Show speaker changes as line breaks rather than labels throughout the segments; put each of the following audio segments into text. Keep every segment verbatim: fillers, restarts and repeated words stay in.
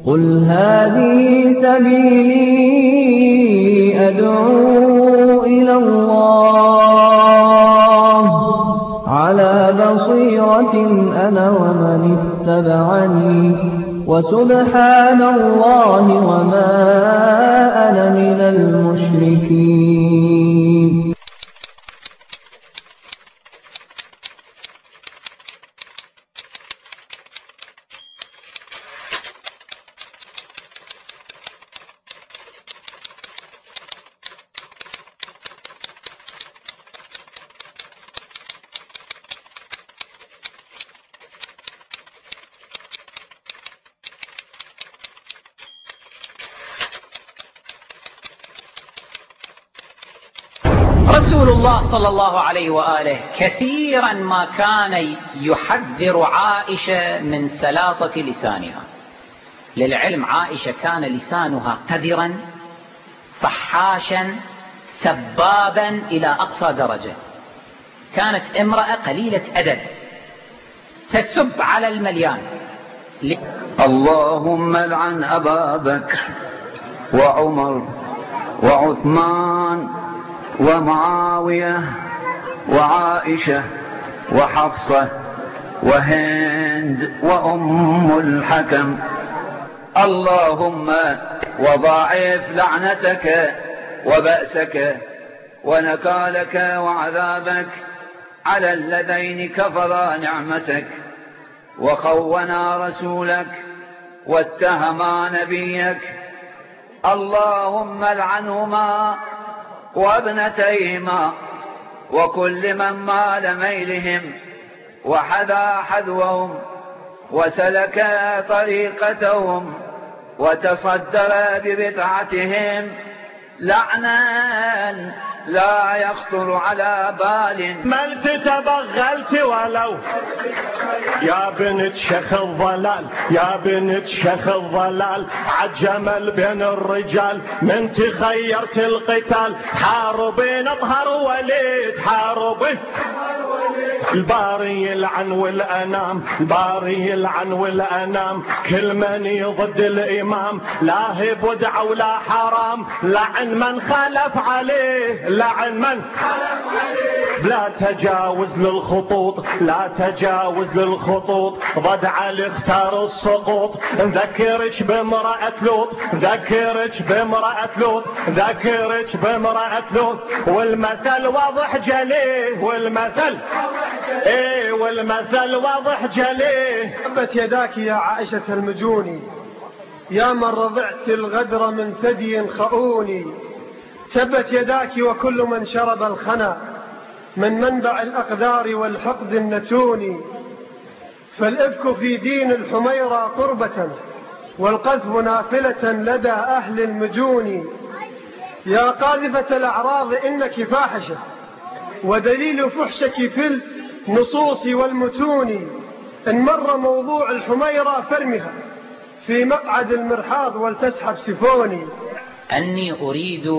قل هذه سبيلي أدعو إلى الله على بصيرة أنا ومن اتبعني وسبحان الله وما أنا من المشركين.
رسول الله صلى الله عليه وآله كثيرا ما كان يحذر عائشة من سلاطة لسانها. للعلم عائشة كان لسانها قذرا فحاشا سبابا إلى أقصى درجة. كانت امرأة قليلة أدب تسب على المليان.
اللهم لعن أبا بكر وعمر وعثمان ومعاوية وعائشة وحفصة وهند وأم الحكم. اللهم وضاعف لعنتك وبأسك ونكالك وعذابك على الذين كفرا نعمتك وخونا رسولك واتهما نبيك. اللهم لعنهما وابنتيهما وكل من مال ميلهم وحذا حذوهم وسلك طريقتهم وتصدر ببدعتهم لعنا لا يخطر على بال.
ملت تبغلت ولو يا بنت شيخ الضلال، يا بنت شيخ الضلال، عالجمل بين الرجال من تخيرت القتال. حاربين اطهر وليد حاربين، الباري يلعن والأنام، الباري يلعن والأنام، كل من يضد الإمام لا هي بدعة ولا حرام. لعن من خالف عليه، لعن من خالف عليه، لا تجاوز للخطوط، لا تجاوز للخطوط. ضد علي اختار السقوط، ذكرك بامرأة لوط، ذكرك بامرأة لوط، ذكرك بامرأة لوط. والمثل واضح جليه، والمثل ايه والمثل واضح جليه.
تبت يداك يا عائشة المجوني، يا من رضعت الغدر من ثدي خؤوني. تبت يداك وكل من شرب الخنا من منبع الأقدار والحقد النتوني. فالإفك في دين الحميرة قربة والقذف نافلة لدى أهل المجون. يا قاذفة الأعراض إنك فاحشة ودليل فحشك في النصوص والمتون. إن مر موضوع الحميرة فارمها في مقعد المرحاض ولتسحب سفوني.
أني أريد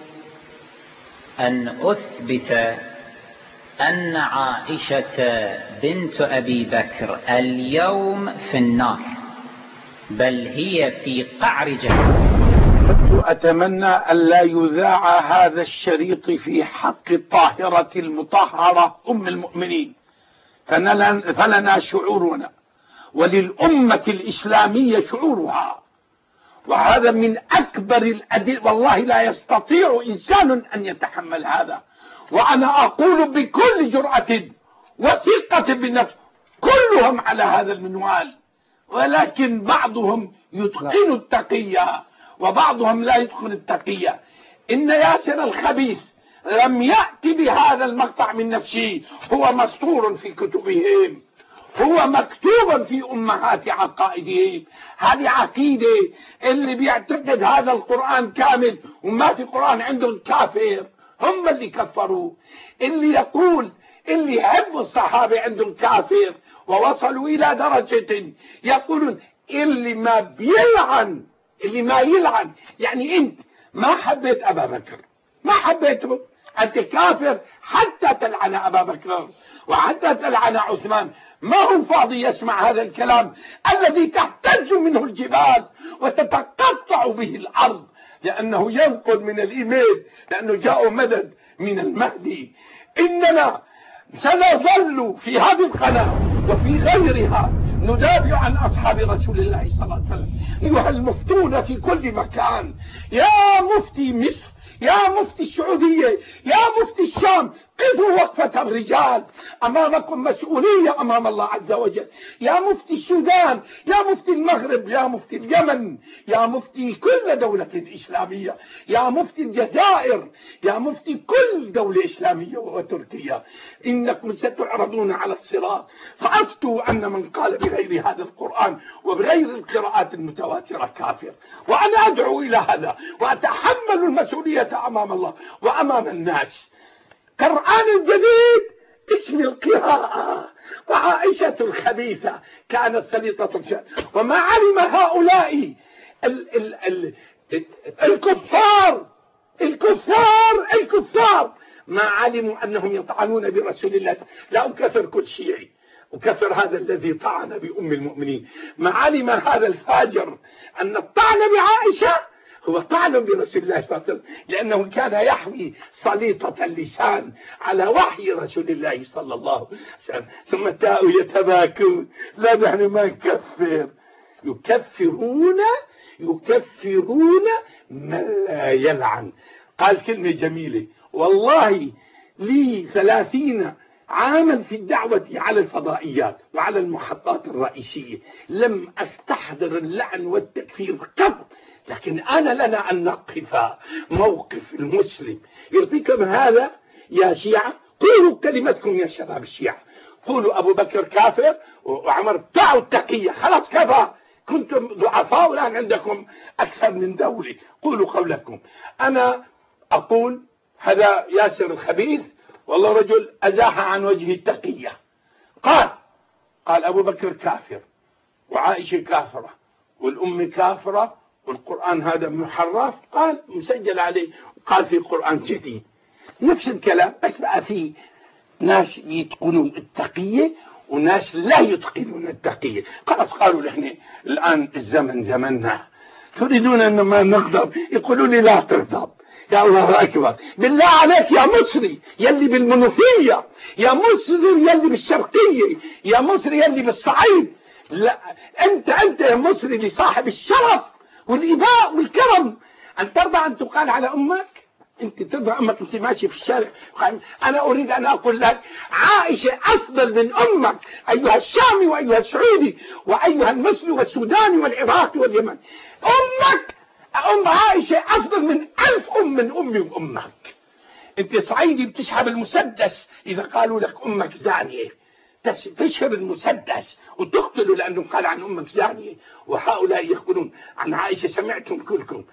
أن أثبت أن عائشة بنت أبي بكر اليوم في النار، بل هي في قعر جهنم.
أتمنى أن لا يذاع هذا الشريط في حق الطاهرة المطهرة أم المؤمنين، فلنا شعورنا وللأمة الإسلامية شعورها، وهذا من أكبر الأدلة. والله لا يستطيع إنسان أن يتحمل هذا. وأنا أقول بكل جرأة وثقة بالنفس كلهم على هذا المنوال، ولكن بعضهم يتقن التقية وبعضهم لا يتقن التقية. إن ياسر الخبيث لم يأتي بهذا المقطع من نفسه، هو مسطور في كتبهم، هو مكتوب في أمهات عقائدهم. هذه عقيدة اللي بيعتقد هذا القرآن كامل وما في قرآن عندهم كافر، هم اللي كفروا. اللي يقول اللي يحب الصحابة عندهم كافر، ووصلوا إلى درجة يقولون اللي ما بيلعن، اللي ما يلعن يعني أنت ما حبيت أبا بكر، ما حبيته، أنت كافر حتى تلعن أبا بكر وحتى تلعن عثمان. ما هو فاضي يسمع هذا الكلام الذي تحتج منه الجبال وتتقطع به الأرض، لأنه ينقل من الإيميل، لأنه جاء مدد من المهدي. إننا سنظل في هذه القناة وفي غيرها ندافع عن أصحاب رسول الله صلى الله عليه وسلم. أيها المفتون في كل مكان، يا مفتي مصر، يا مفتي السعودية، يا مفتي الشام، قفوا وقفة الرجال، أمامكم مسؤولية أمام الله عز وجل. يا مفتي السودان، يا مفتي المغرب، يا مفتي اليمن، يا مفتي كل دولة إسلامية، يا مفتي الجزائر، يا مفتي كل دولة إسلامية وتركيا، إنكم ستعرضون على الصراط فأفتوا أن من قال بغير هذا القرآن وبغير القراءات المتواترة كافر. وأنا أدعو إلى هذا وأتحمل المسؤولية أمام الله وأمام الناس. قرآن الجديد اسم القراءة، وعائشة الخبيثة كانت سليطة الشام، وما علم هؤلاء ال ال ال الكفار الكفار الكفار ما علموا أنهم يطعنون برسول الله. لا أكفر كل شيعي، أكفر هذا الذي طعن بأم المؤمنين. ما علم هذا الفاجر أن الطعن بعائشة هو طعن برسول الله صلى الله عليه وسلم، لأنه كان يحوي سليطة اللسان على وحي رسول الله صلى الله عليه وسلم. ثم تاءوا يتباكون، لا نحن ما نكفر. يكفرون يكفرون من لا يلعن. قال كلمة جميلة، والله لي ثلاثين عاما في الدعوة على الفضائيات وعلى المحطات الرئيسية لم أستحضر اللعن والتكفير قط، لكن أنا لنا أن نقف موقف المسلم. يرضيكم هذا يا شيعة؟ قولوا كلمتكم يا شباب الشيعة، قولوا أبو بكر كافر وعمر بتاعوا التقية، خلاص كفى، كنتم ضعفاء والآن عندكم أكثر من دولة، قولوا قولكم. أنا أقول هذا ياسر الخبيث والله رجل أزاح عن وجه التقية. قال قال أبو بكر كافر وعائشة كافرة والأم كافرة والقرآن هذا محرف، قال مسجل عليه، قال في قرآن جديد نفس الكلام، بس بقى في ناس يتقنون التقية وناس لا يتقنون التقية. خلاص قالوا لحنا الآن الزمن زمننا، تريدون أن ما نغضب؟ يقولوا لي لا تغضب. يا الله أكبر، بالله عليك يا مصري يلي بالمنوفية، يا مصري يلي بالشرقية، يا مصري يلي بالصعيد، لا أنت أنت يا مصري لصاحب الشرف والإباء والكرم أن ترضى أن تقال على أمك؟ أنت ترضى أمك أنت ماشي في الشارع؟ أنا أريد أن أقول لك عائشة أفضل من أمك أيها الشامي وأيها السعودي وأيها المصري والسوداني والعراقي واليمن. أمك أم عائشة أفضل من ألف أم من أمي وأمك. أنت صعيدي بتسحب المسدس إذا قالوا لك أمك زانية، تشهر المسدس وتقتلوا لأنهم قال عن أمك زانية، وهؤلاء يقولون عن عائشة. سمعتم كلكم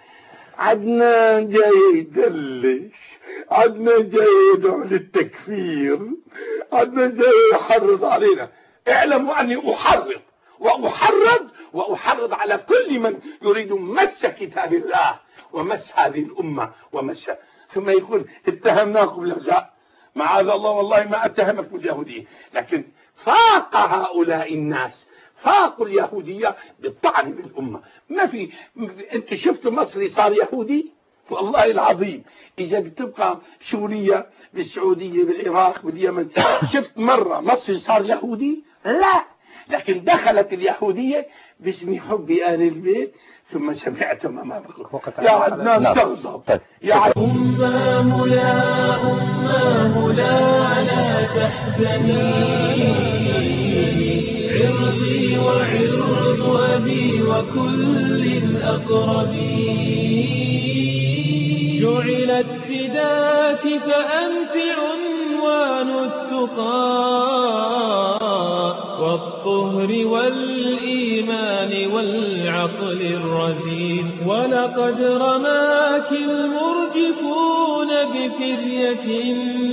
عدنان جاي يدلش، عدنان جاي يدعو للتكفير، عدنان جاي يحرض علينا. اعلموا أني أحرض وأحرض وأحرض على كل من يريد مس كتاب الله ومس هذه الأمة ومس. ثم يقول اتهمناكم، لا معاذ الله والله ما أتهمكم باليهودية، لكن فاق هؤلاء الناس، فاقوا اليهودية بالطعن بالأمة. ما في أنت شفت مصري صار يهودي؟ والله العظيم إذا بتبقى سوريا بالسعودية بالعراق باليمن، شفت مرة مصري صار يهودي؟ لا، لكن دخلت اليهودية باسم حب آل البيت. ثم سمعتم ما بقول يا عدنان تغضب يا عدنان.
أماه يا أماه لا لا تحزني، عرضي وعرض أبي وكل الأقربين، جعلت فداك فأنت عنوان التقى والطهر والإيمان والعقل الرزين. ولقد رماك المرجفون بفرية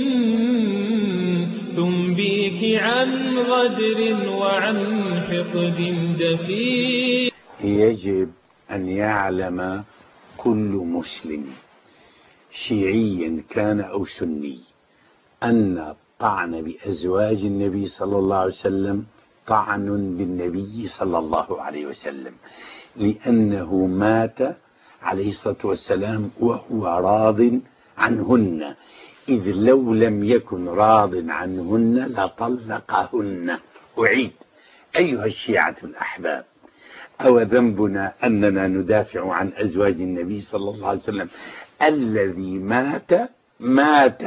تنبيك عن غدر وعن حقد دفين.
يجب أن يعلم كل مسلم شيعي كان أو سني أن الطعن بأزواج النبي صلى الله عليه وسلم طعن بالنبي صلى الله عليه وسلم، لأنه مات عليه الصلاة والسلام وهو راض عنهن، إذ لو لم يكن راض عنهن لطلقهن. أعيد أيها الشيعة الأحباب، أو ذنبنا أننا ندافع عن أزواج النبي صلى الله عليه وسلم الذي مات مات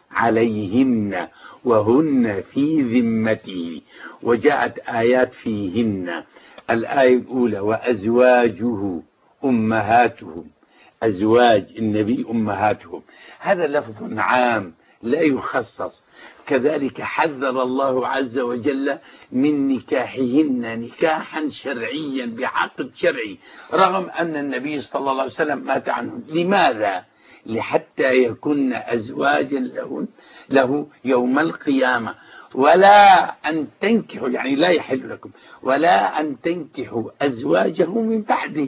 عليهن وهن في ذمته، وجاءت آيات فيهن. الآية الأولى وأزواجه أمهاتهم، أزواج النبي أمهاتهم، هذا لفظ عام لا يخصص. كذلك حذر الله عز وجل من نكاحهن نكاحا شرعيا بعقد شرعي، رغم أن النبي صلى الله عليه وسلم مات عنهم. لماذا؟ لحتى يكون أزواجا له, له يوم القيامة، ولا أن تنكحوا، يعني لا يحل لكم ولا أن تنكحوا أزواجه من بعده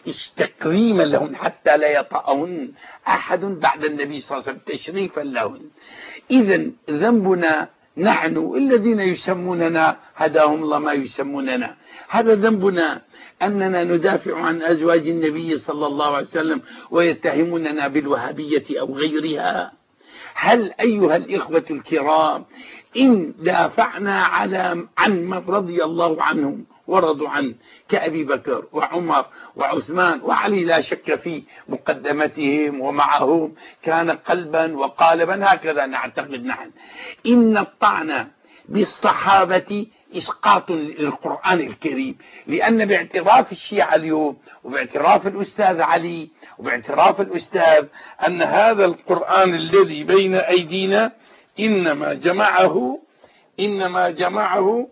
تكريما لهن حتى لا يطأهن أحد بعد النبي صلى الله عليه وسلم تشريفا لهن. إذن ذنبنا نحن الذين يسموننا هداهم الله ما يسموننا، هذا ذنبنا أننا ندافع عن أزواج النبي صلى الله عليه وسلم ويتهموننا بالوهابية أو غيرها. هل أيها الإخوة الكرام إن دافعنا على عن من رضي الله عنهم ورضوا عنه كأبي بكر وعمر وعثمان وعلي لا شك في مقدمتهم ومعهم كان قلبا وقالبا، هكذا نعتقد نحن، إن الطعن بالصحابة إسقاط للقرآن الكريم، لأن باعتراف الشيعة اليوم وباعتراف الأستاذ علي وباعتراف الأستاذ أن هذا القرآن الذي بين أيدينا إنما جمعه إنما جمعه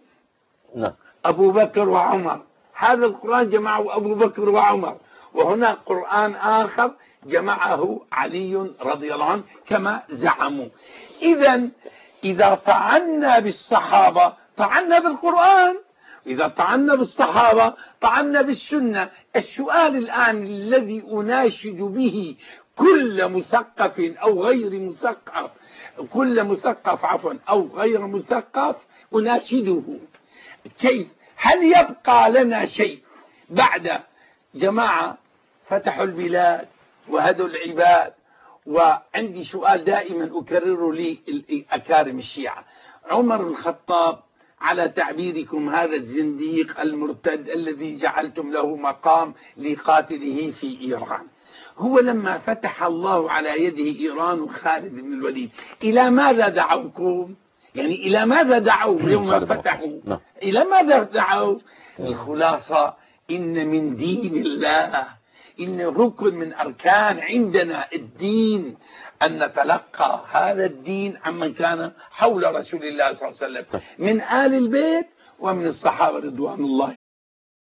أبو بكر وعمر، هذا القرآن جمعه أبو بكر وعمر، وهنا قرآن آخر جمعه علي رضي الله عنه كما زعموا. إذن إذا طعنا بالصحابة طعنا بالقرآن، إذا طعنا بالصحابة طعنا بالسنة. السؤال الآن الذي أناشد به كل مثقف أو غير مثقف كل مثقف عفوا أو غير مثقف أناشده، كيف هل يبقى لنا شيء بعد جماعة فتحوا البلاد وهدوا العباد؟ وعندي سؤال دائما أكرره لي أكارم الشيعة، عمر الخطاب على تعبيركم هذا الزنديق المرتد الذي جعلتم له مقام لقاتله في إيران، هو لما فتح الله على يده إيران وخالد بن الوليد إلى ماذا دعوكم؟ يعني إلى ماذا دعوا يوم فتحوا؟ إلى ماذا دعوا؟ الخلاصة إن من دين الله، إن ركن من أركان عندنا الدين أن نتلقى هذا الدين عمن كان حول رسول الله صلى الله عليه وسلم من آل البيت ومن الصحابة رضوان الله